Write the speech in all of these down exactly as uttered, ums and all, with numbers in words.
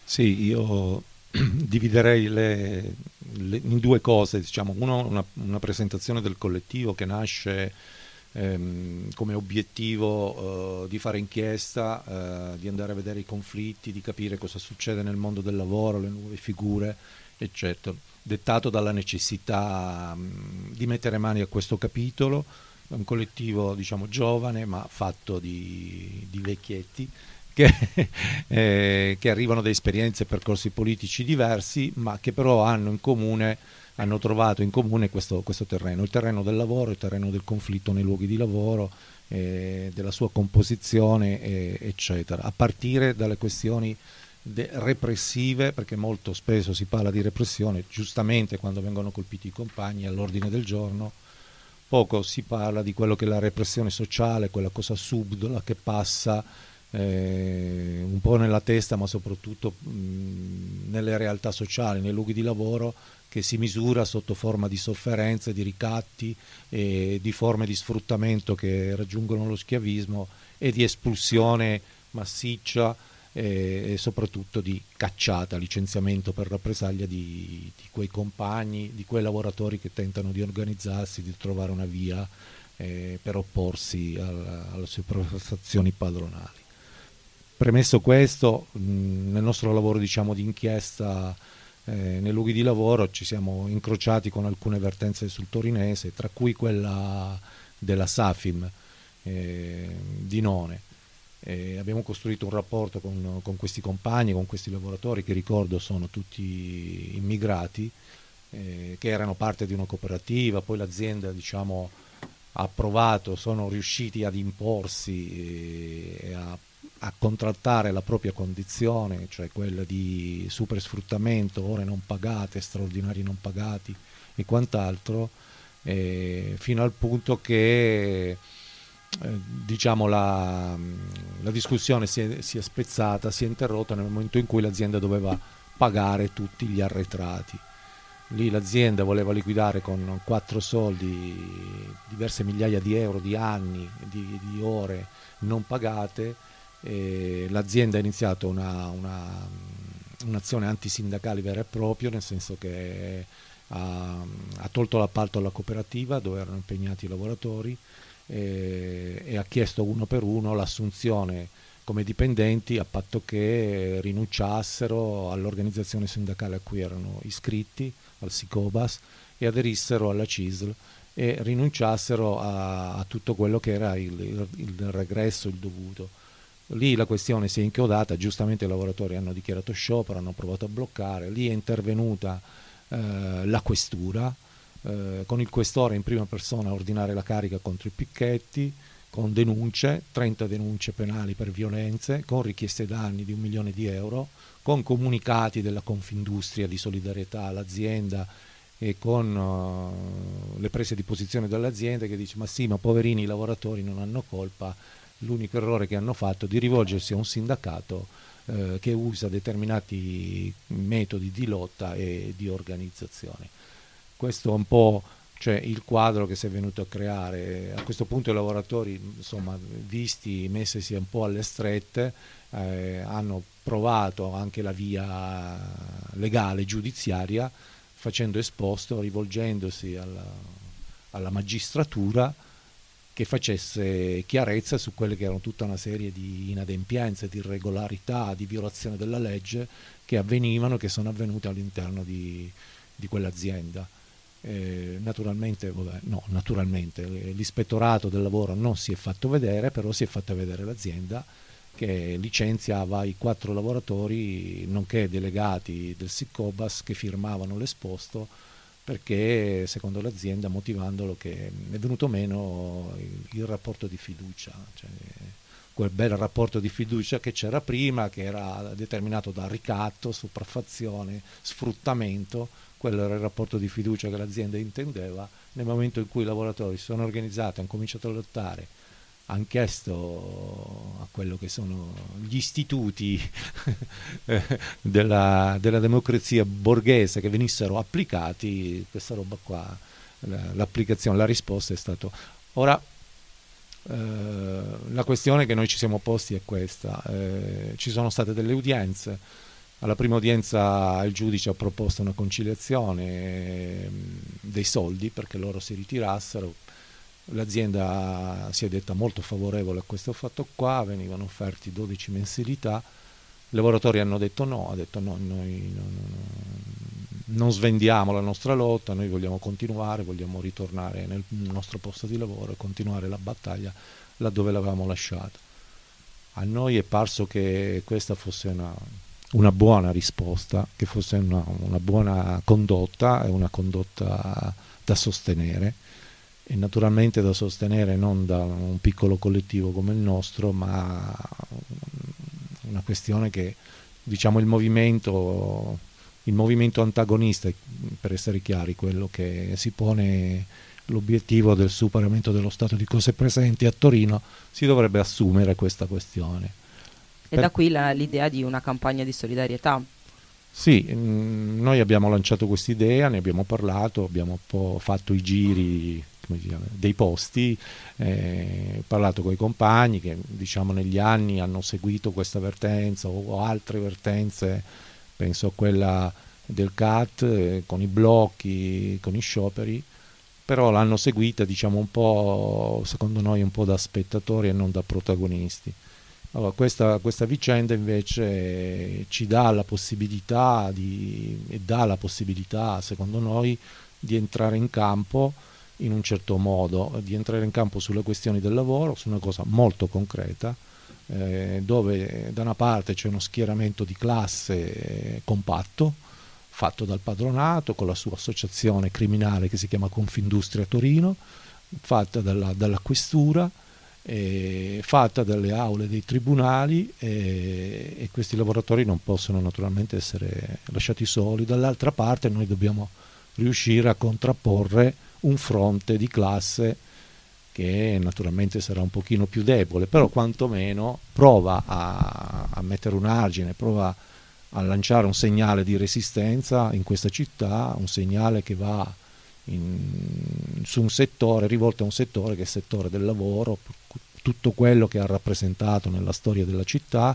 Sì, io dividerei le, le- in due cose, diciamo, uno una, una presentazione del collettivo che nasce ehm, come obiettivo eh, di fare inchiesta, eh, di andare a vedere i conflitti, di capire cosa succede nel mondo del lavoro, le nuove figure, eccetera, dettato dalla necessità mh, di mettere mani a questo capitolo. È un collettivo, diciamo, giovane, ma fatto di, di vecchietti che, eh, che arrivano da esperienze e percorsi politici diversi, ma che però hanno in comune, hanno trovato in comune questo, questo terreno, il terreno del lavoro, il terreno del conflitto nei luoghi di lavoro, eh, della sua composizione, eh, eccetera, a partire dalle questioni de- repressive, perché molto spesso si parla di repressione, giustamente quando vengono colpiti i compagni all'ordine del giorno, poco si parla di quello che è la repressione sociale, quella cosa subdola che passa eh, un po' nella testa, ma soprattutto mh, nelle realtà sociali, nei luoghi di lavoro, che si misura sotto forma di sofferenze, di ricatti, e di forme di sfruttamento che raggiungono lo schiavismo e di espulsione massiccia e, e soprattutto di cacciata, licenziamento per rappresaglia di, di quei compagni, di quei lavoratori che tentano di organizzarsi, di trovare una via eh, per opporsi alla- alle sue prestazioni padronali. Premesso questo, mh, nel nostro lavoro, diciamo, di inchiesta eh, nei luoghi di lavoro ci siamo incrociati con alcune vertenze sul torinese, tra cui quella della Safim eh, di None. E abbiamo costruito un rapporto con, con questi compagni, con questi lavoratori che, ricordo, sono tutti immigrati, eh, che erano parte di una cooperativa. Poi l'azienda, diciamo, ha provato, sono riusciti ad imporsi e, e a, a contrattare la propria condizione, cioè quella di super sfruttamento, ore non pagate, straordinari non pagati e quant'altro, eh, fino al punto che eh, diciamo la, la discussione si è, si è spezzata, si è interrotta nel momento in cui l'azienda doveva pagare tutti gli arretrati. Lì l'azienda voleva liquidare con quattro soldi diverse migliaia di euro di anni, di, di ore non pagate. E l'azienda ha iniziato una, una, un'azione antisindacale vera e propria, nel senso che ha, ha tolto l'appalto alla cooperativa dove erano impegnati i lavoratori, e, e ha chiesto uno per uno l'assunzione come dipendenti, a patto che rinunciassero all'organizzazione sindacale a cui erano iscritti, al SICOBAS, e aderissero alla C I S L e rinunciassero a, a tutto quello che era il, il, il regresso, il dovuto. Lì la questione si è inchiodata, giustamente i lavoratori hanno dichiarato sciopero, hanno provato a bloccare, lì è intervenuta eh, la questura, eh, con il questore in prima persona a ordinare la carica contro i picchetti, con denunce, trenta denunce penali per violenze, con richieste danni di un milione di euro, con comunicati della Confindustria di solidarietà all'azienda e con uh, le prese di posizione dell'azienda che dice: ma sì, ma poverini, i lavoratori non hanno colpa, l'unico errore che hanno fatto è di rivolgersi a un sindacato eh, che usa determinati metodi di lotta e di organizzazione. Questo è un po', cioè, il quadro che si è venuto a creare. A questo punto i lavoratori, insomma, visti messisi un po' alle strette, eh, hanno provato anche la via legale, giudiziaria, facendo esposto, rivolgendosi alla, alla magistratura che facesse chiarezza su quelle che erano tutta una serie di inadempienze, di irregolarità, di violazione della legge che avvenivano, che sono avvenute all'interno di, di quell'azienda. Eh, naturalmente, vabbè, no, naturalmente l'ispettorato del lavoro non si è fatto vedere, però si è fatta vedere l'azienda che licenziava i quattro lavoratori, nonché delegati del SICOBAS, che firmavano l'esposto, perché secondo l'azienda, motivandolo, che è venuto meno il, il rapporto di fiducia, cioè quel bel rapporto di fiducia che c'era prima, che era determinato da ricatto, sopraffazione, sfruttamento. Quello era il rapporto di fiducia che l'azienda intendeva. Nel momento in cui i lavoratori si sono organizzati, hanno cominciato a lottare, hanno chiesto a quello che sono gli istituti della, della democrazia borghese che venissero applicati, questa roba qua, l'applicazione, la risposta è stata. Ora, eh, la questione che noi ci siamo posti è questa: eh, ci sono state delle udienze, Alla prima udienza il giudice ha proposto una conciliazione dei soldi perché loro si ritirassero. L'azienda si è detta molto favorevole a questo fatto qua, venivano offerti dodici mensilità, i lavoratori hanno detto no, ha detto no, noi non, non svendiamo la nostra lotta, noi vogliamo continuare, vogliamo ritornare nel nostro posto di lavoro e continuare la battaglia laddove l'avevamo lasciata. A noi è parso che questa fosse una, una buona risposta, che fosse una, una buona condotta e una condotta da sostenere, e naturalmente da sostenere non da un piccolo collettivo come il nostro, ma una questione che, diciamo, il movimento, il movimento antagonista, per essere chiari, quello che si pone l'obiettivo del superamento dello stato di cose presenti a Torino, si dovrebbe assumere questa questione. E per... da qui la, l'idea di una campagna di solidarietà. Sì, mh, noi abbiamo lanciato questa idea, ne abbiamo parlato, abbiamo un po' fatto i giri, come dire, dei posti, eh, parlato con i compagni che, diciamo, negli anni hanno seguito questa vertenza o altre vertenze, penso a quella del C A T, eh, con i blocchi, con i scioperi, però l'hanno seguita, diciamo, un po', secondo noi, un po' da spettatori e non da protagonisti. Allora, questa, questa vicenda invece ci dà la possibilità di, e dà la possibilità, secondo noi, di entrare in campo in un certo modo, di entrare in campo sulle questioni del lavoro, su una cosa molto concreta, eh, dove da una parte c'è uno schieramento di classe compatto, fatto dal padronato con la sua associazione criminale che si chiama Confindustria Torino, fatta dalla, dalla questura, eh, fatta dalle aule dei tribunali, eh, e questi lavoratori non possono naturalmente essere lasciati soli. Dall'altra parte noi dobbiamo riuscire a contrapporre un fronte di classe che naturalmente sarà un pochino più debole, però quantomeno prova a, a mettere un argine, prova a lanciare un segnale di resistenza in questa città, un segnale che va in, su un settore, rivolto a un settore che è il settore del lavoro, tutto quello che ha rappresentato nella storia della città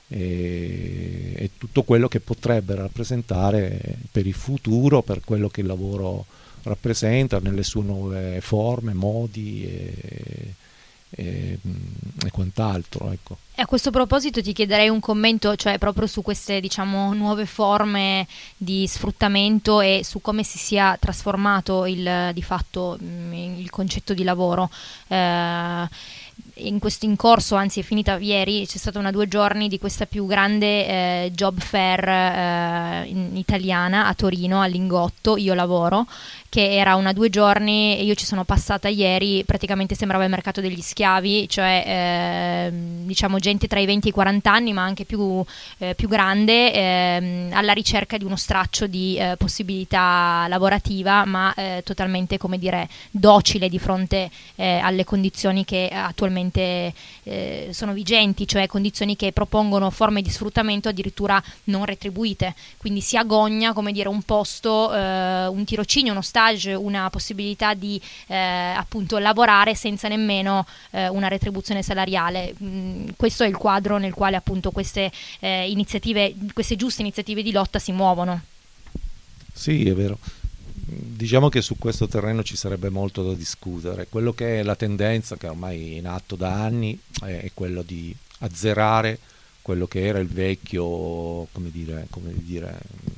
e, e tutto quello che potrebbe rappresentare per il futuro, per quello che il lavoro rappresenta nelle sue nuove forme, modi e, e, e quant'altro, ecco. E a questo proposito ti chiederei un commento, cioè proprio su queste, diciamo, nuove forme di sfruttamento e su come si sia trasformato il, di fatto il concetto di lavoro. Eh, in questo in corso, anzi è finita ieri, c'è stata una due giorni di questa più grande eh, job fair eh, in, italiana a Torino, a Lingotto, Io Lavoro, che era una due giorni e io ci sono passata ieri, praticamente sembrava il mercato degli schiavi, cioè eh, diciamo gente tra i venti e i quaranta anni, ma anche più, eh, più grande, eh, alla ricerca di uno straccio di eh, possibilità lavorativa, ma eh, totalmente, come dire, docile di fronte eh, alle condizioni che attualmente eh, sono vigenti, cioè condizioni che propongono forme di sfruttamento addirittura non retribuite, quindi si agogna, come dire, un posto, eh, un tirocinio, uno stage, una possibilità di eh, appunto lavorare senza nemmeno eh, una retribuzione salariale. Mm, questo è il quadro nel quale appunto queste eh, iniziative, queste giuste iniziative di lotta si muovono. Sì, è vero. Diciamo che su questo terreno ci sarebbe molto da discutere. Quello che è la tendenza, che ormai è in atto da anni, è quello di azzerare quello che era il vecchio, come dire, come dire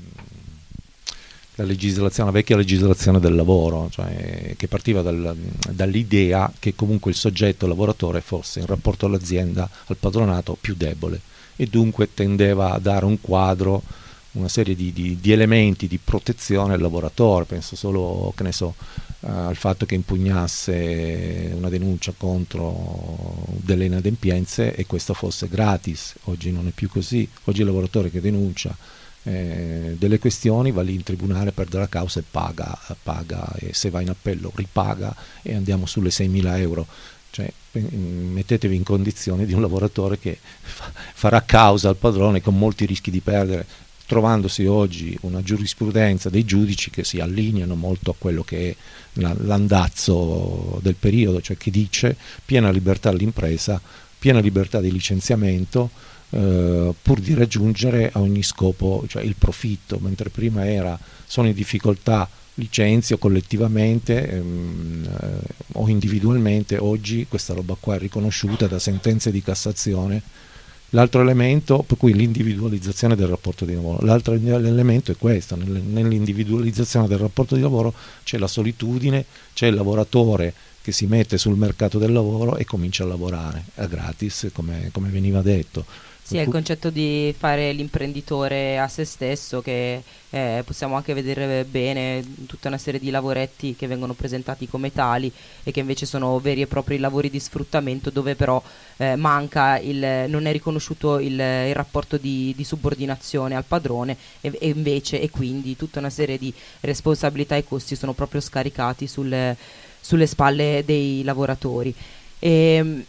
la legislazione, la vecchia legislazione del lavoro, cioè che partiva dal, dall'idea che comunque il soggetto lavoratore fosse in rapporto all'azienda, al padronato, più debole, e dunque tendeva a dare un quadro, una serie di, di, di elementi di protezione al lavoratore. Penso solo, che ne so, uh, al fatto che impugnasse una denuncia contro delle inadempienze e questo fosse gratis. Oggi non è più così. Oggi il lavoratore che denuncia eh, delle questioni va lì in tribunale, perde la causa e paga, paga e se va in appello ripaga, e andiamo sulle seimila euro. Cioè, mettetevi in condizioni di un lavoratore che fa, farà causa al padrone con molti rischi di perdere, trovandosi oggi una giurisprudenza dei giudici che si allineano molto a quello che è l'andazzo del periodo, cioè che dice piena libertà all'impresa, piena libertà di licenziamento, eh, pur di raggiungere a ogni scopo, cioè il profitto, mentre prima era sono in difficoltà, licenzio collettivamente ehm, eh, o individualmente. Oggi questa roba qua è riconosciuta da sentenze di Cassazione. L'altro elemento, per cui l'individualizzazione del rapporto di lavoro, l'altro elemento è questo: nell'individualizzazione del rapporto di lavoro c'è la solitudine, c'è il lavoratore che si mette sul mercato del lavoro e comincia a lavorare a gratis, come, come veniva detto. Sì, è il concetto di fare l'imprenditore a se stesso, che eh, possiamo anche vedere bene tutta una serie di lavoretti che vengono presentati come tali e che invece sono veri e propri lavori di sfruttamento, dove però eh, manca il, non è riconosciuto il, il rapporto di, di subordinazione al padrone, e, e invece e quindi tutta una serie di responsabilità e costi sono proprio scaricati sul, sulle spalle dei lavoratori. E,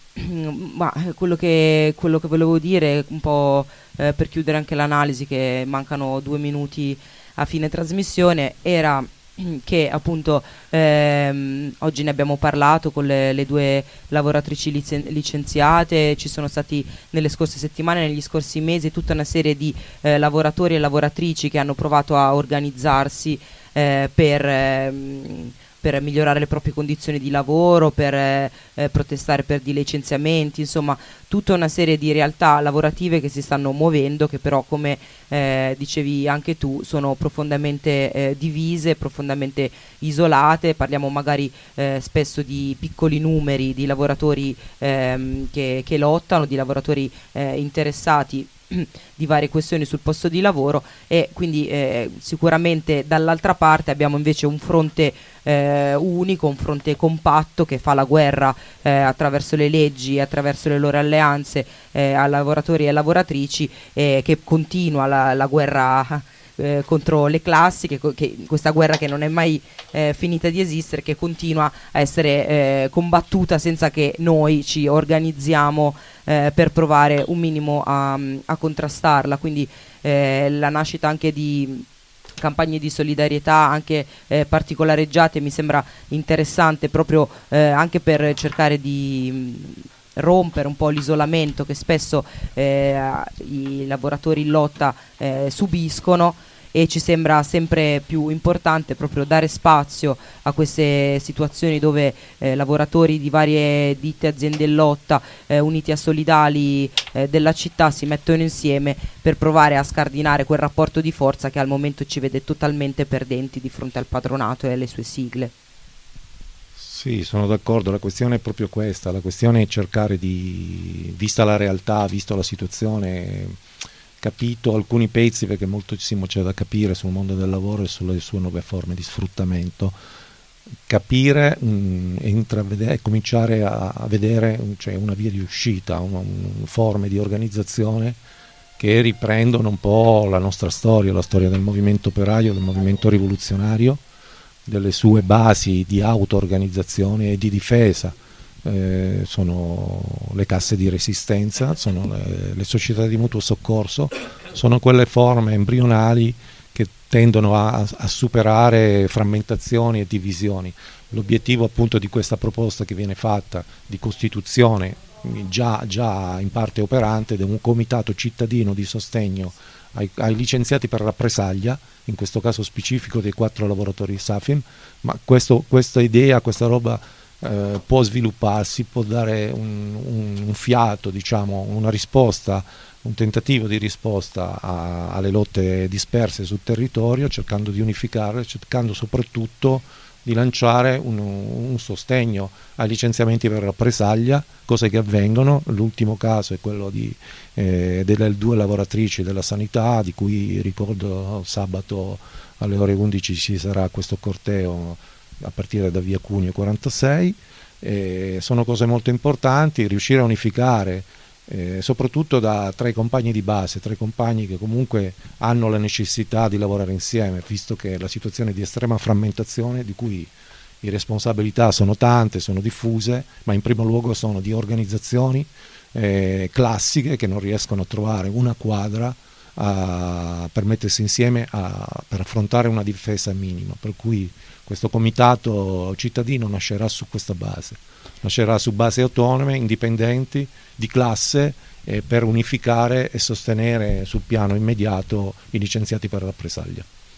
ma quello che, quello che volevo dire un po' eh, per chiudere anche l'analisi, che mancano due minuti a fine trasmissione, era che appunto ehm, oggi ne abbiamo parlato con le, le due lavoratrici licenzi- licenziate, ci sono stati nelle scorse settimane, negli scorsi mesi, tutta una serie di eh, lavoratori e lavoratrici che hanno provato a organizzarsi eh, per ehm, per migliorare le proprie condizioni di lavoro, per eh, protestare per di licenziamenti, insomma tutta una serie di realtà lavorative che si stanno muovendo, che però, come eh, dicevi anche tu, sono profondamente eh, divise, profondamente isolate. Parliamo magari eh, spesso di piccoli numeri di lavoratori ehm, che, che lottano, di lavoratori eh, interessati di varie questioni sul posto di lavoro, e quindi eh, sicuramente dall'altra parte abbiamo invece un fronte eh, unico, un fronte compatto che fa la guerra eh, attraverso le leggi, attraverso le loro alleanze eh, a lavoratori e lavoratrici, eh, che continua la, la guerra eh, contro le classi, che, che, questa guerra che non è mai eh, finita di esistere, che continua a essere eh, combattuta senza che noi ci organizziamo eh, per provare un minimo a, a contrastarla. Quindi eh, la nascita anche di campagne di solidarietà anche eh, particolareggiate mi sembra interessante, proprio eh, anche per cercare di mh, rompere un po' l'isolamento che spesso eh, i lavoratori in lotta eh, subiscono, e ci sembra sempre più importante proprio dare spazio a queste situazioni dove eh, lavoratori di varie ditte, aziende in lotta, eh, uniti a solidali eh, della città, si mettono insieme per provare a scardinare quel rapporto di forza che al momento ci vede totalmente perdenti di fronte al patronato e alle sue sigle. Sì, sono d'accordo, la questione è proprio questa, la questione è cercare di, vista la realtà, vista la situazione, capito alcuni pezzi, perché moltissimo c'è da capire sul mondo del lavoro e sulle sue nuove forme di sfruttamento, capire mh, e intravedere, cominciare a, a vedere cioè, una via di uscita, una, una forme di organizzazione che riprendono un po' la nostra storia, la storia del movimento operaio, del movimento rivoluzionario, delle sue basi di auto-organizzazione e di difesa. Eh, sono le casse di resistenza, sono le, le società di mutuo soccorso, sono quelle forme embrionali che tendono a, a superare frammentazioni e divisioni. L'obiettivo appunto di questa proposta che viene fatta di costituzione già, già in parte operante, di un comitato cittadino di sostegno ai, ai licenziati per rappresaglia, in questo caso specifico dei quattro lavoratori Safin, ma questo, questa idea, questa roba eh, può svilupparsi, può dare un, un, un fiato, diciamo, una risposta, un tentativo di risposta a, alle lotte disperse sul territorio, cercando di unificare, cercando soprattutto di lanciare un, un sostegno ai licenziamenti per rappresaglia, cose che avvengono. L'ultimo caso è quello di, eh, delle due lavoratrici della sanità, di cui ricordo sabato alle ore undici ci sarà questo corteo a partire da via Cuneo quarantasei. Eh, sono cose molto importanti, riuscire a unificare Eh, soprattutto da, tra i compagni di base, tra i compagni che comunque hanno la necessità di lavorare insieme, visto che la situazione è di estrema frammentazione, di cui le responsabilità sono tante, sono diffuse, ma in primo luogo sono di organizzazioni eh, classiche che non riescono a trovare una quadra a, per mettersi insieme a, per affrontare una difesa minima, per cui questo comitato cittadino nascerà su questa base, nascerà su basi autonome, indipendenti, di classe eh, per unificare e sostenere sul piano immediato i licenziati per rappresaglia.